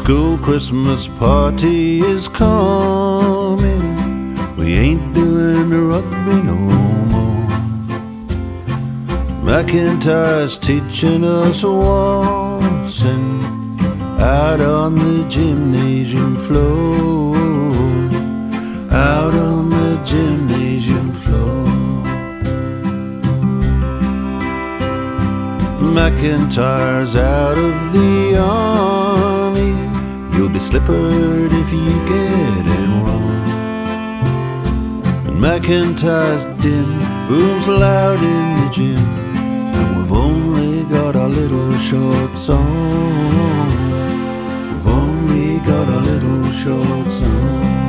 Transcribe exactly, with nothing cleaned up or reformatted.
school Christmas party is coming. We ain't doing the rugby no more. McIntyre's teaching us waltzing out on the gymnasium floor, out on the gymnasium floor. McIntyre's out of the army. You'll be slippered if you get it wrong. And McIntyre's din booms loud in the gym, and we've only got a little short song. We've only got a little short song.